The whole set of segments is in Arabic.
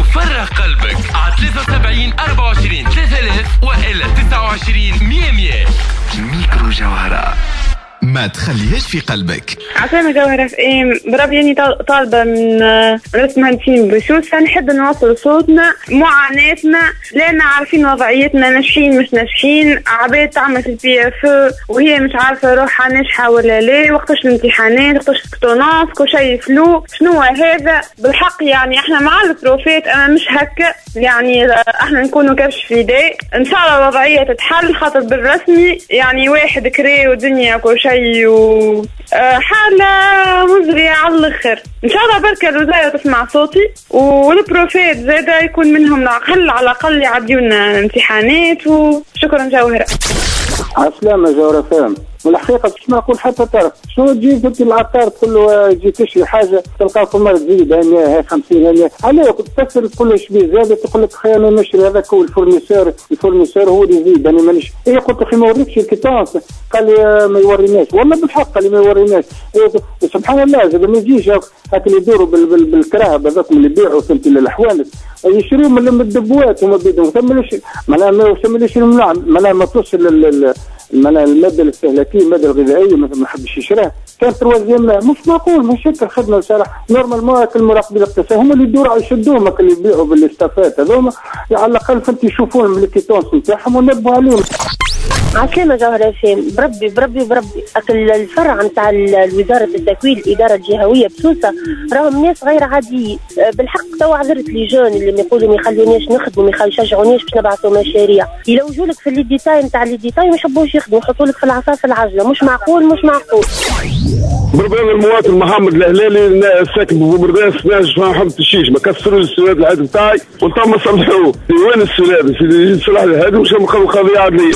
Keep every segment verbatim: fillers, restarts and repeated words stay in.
وفرغ قلبك على ثلاثة وسبعين أربعة وعشرين ثلاثة آلاف وإلا تسعة وعشرين مية مية. ميكرو جوهرة، ما تخليهاش في قلبك. عسانا جوهرة في ايه بربي اني طالبة من رئيس مهندسين بشوشة، نحب نوصل صوتنا معاناتنا، لأننا عارفين وضعيتنا، ناجحين مش ناجحين، عباد تعمل في البي اف وهي مش عارفة روحها ناجحة ولا لا، وقتاش الامتحانات، وقتاش الكتوناس، كل شيء فلو. شنو هذا بالحق؟ يعني احنا مع البروفيت اما مش هكا، يعني احنا نكونوا كبش في يدي. ان شاء الله الوضعية تتحل، خاطر بالرسمي يعني واحد كري ودنيا كل شيء و حالة مزرية على الآخر. إن شاء الله بركة الوزارة تسمع صوتي، والبروفيت زادا يكون منهم العقل على الأقل يعديونا امتحانات. وشكرا جوهرة. عسلامة جوهرة فهم. والحقيقة مش معقول حتى تعرف شنو تجي في العطار تقول له يجي تشري حاجة تلقاه في مرة تزيد هنا هاي خمسين هنا عليه تكسر تقول له شبيه زاد، تقول لك خير أنا نشري هذاك هو الفورنيسور الفورنيسور هو اللي يزيد أنا مانيش. إيه قلت أخي ما وريكش الكيتانس، قال لي ما يوريناش، والله بالحق قال لي ما يوريناش. إيه سبحان الله زاد ما يجيش هاك اللي يدوروا بالكراهب هذاك اللي يبيعوا فهمت الأحوال يشريوا من الدبوات وما بيدهم ثم معناها ما يسميش المنع معناها ما توصل المعناها المادة الاستهلاكية المادة الغذائية ما حبش يشريها. كان تروازيام مش معقول مش هيك الخدمة صراحة نورمال ما المراقبين الاقتصاديين هم اللي يدوروا يشدوهم اللي يبيعوا بالاستافات هذوما على الأقل فانت يشوفون من الكيتونس نتاعهم ونبهوا عليهم. عسلامة جوهرة فين بربي بربي بربي أكل الفرع نتاع الوزارة التكوين الإدارة الجهوية بسوسة راهم ناس غير عاديين بالحق. تو عذرت لي جون اللي يقولوا ما يخلونيش نخدموا ما يشجعونيش باش نبعثوا مشاريع، يلوجوا لك في الليديتاي نتاع الليديتاي ما يحبوش يخدموا يحطوا لك في العصاف العجلة. مش معقول مش معقول. بربان المواطن محمد الهلالي ساكن ببرداس ناجح ما حبت الشيش ما كسروش السولاد العادي بتاعي وانتم صلحوه. وين السولاد في صلاح هذا وش قضية عادية.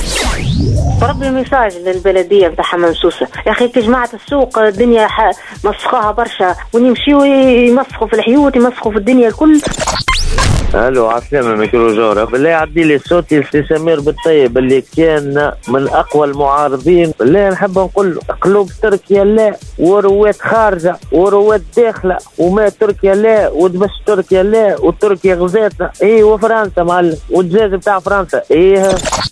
ربي ميساج للبلديه بتاع حمام سوسه يا اخي كجماعه السوق الدنيا مسخوها برشا ونمشيو يمسخوا في الحيوط يمسخوا في الدنيا الكل. الو عسلامة ميكرو جورة، بالله عدي لي صوتي لسي سمير بالطيب اللي كان من اقوى المعارضين. بالله نحب نقول قلوب تركيا لا وروات خارجه وروات داخله وما تركيا لا ودبش تركيا لا وتركيا غزاتنا ايه وفرنسا معلم والدجاج بتاع فرنسا ايه.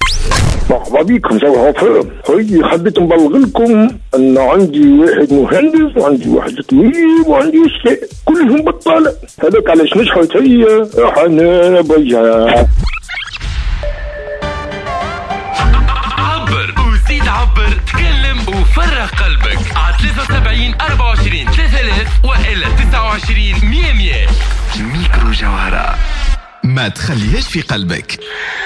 مرحبا بكم جوهرة فهم. هي حبيت نبلغ لكم ان عندي واحد مهندس وعندي واحد طبيب وعندي استاذ كلهم بطالة. هذاك علاش نجحت هي حنا بيها. عبر وزيد عبر تكلم وفرغ قلبك على ثلاثة وسبعين أربعة وعشرين ثلاثة آلاف وإلا تسعة وعشرين مية مية. ميكرو جوهرة، ما تخليهاش في قلبك.